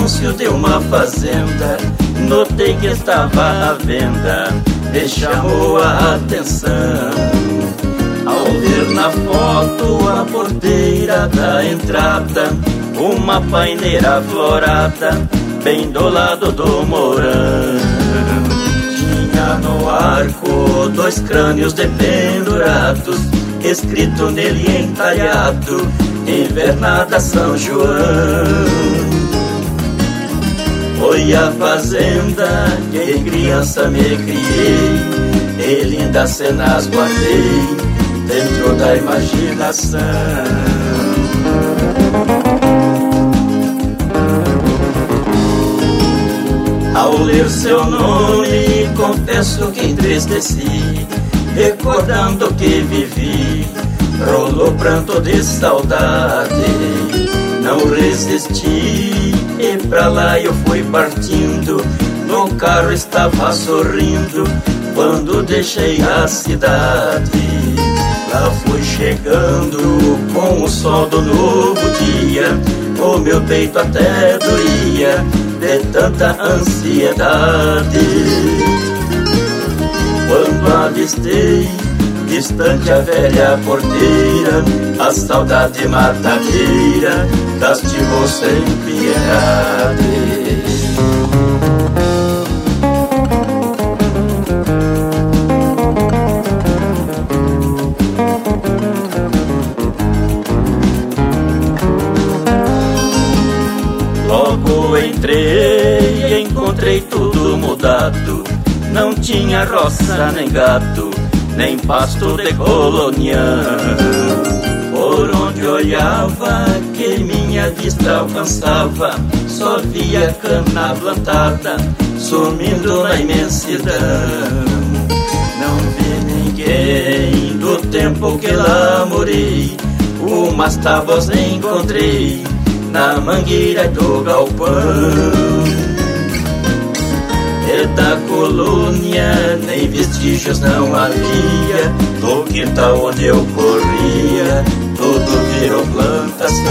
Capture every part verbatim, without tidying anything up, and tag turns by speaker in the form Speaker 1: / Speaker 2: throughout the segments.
Speaker 1: anúncio de uma fazenda, notei que estava à venda, me chamou a atenção. Ao ver na foto a porteira da entrada, uma paineira florada, bem do lado do morão. Tinha no arco dois crânios dependurados, escrito nele entalhado, Invernada São João. Foi a fazenda que criança me criei, e lindas cenas guardei dentro da imaginação. Ao ler seu nome, confesso que entristeci, recordando o que vivi, rolou pranto de saudade. Não resisti e pra lá eu fui partindo, no carro estava sorrindo quando deixei a cidade. Lá fui chegando com o sol do novo dia, o meu peito até doía de tanta ansiedade. Quando avistei distante a velha porteira, a saudade matadeira castigou sem piedade. Logo entrei e encontrei tudo mudado, não tinha roça nem gado, nem pasto de colonião. Por onde olhava, que minha vista alcançava, só via cana plantada, sumindo na imensidão. Não vi ninguém do tempo que lá morei, umas tábuas encontrei na mangueira do galpão. E da colônia nem vestígios não havia, no quintal onde eu corria tudo virou plantação.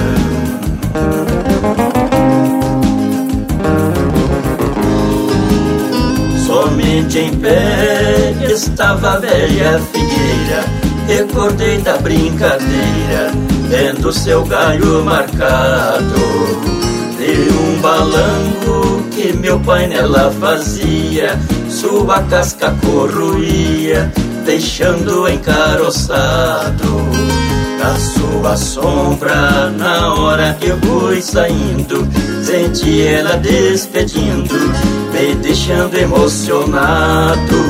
Speaker 1: Somente em pé estava a velha figueira, recordei da brincadeira, vendo seu galho marcado de um balango que meu pai nela fazia, sua casca corroía, deixando encaroçado. Na sua sombra, na hora que eu fui saindo, senti ela despedindo, me deixando emocionado.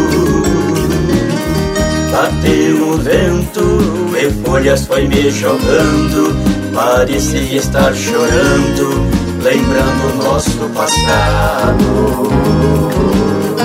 Speaker 1: Bateu um vento e folhas foi me jogando, parecia estar chorando, lembrando o nosso passado.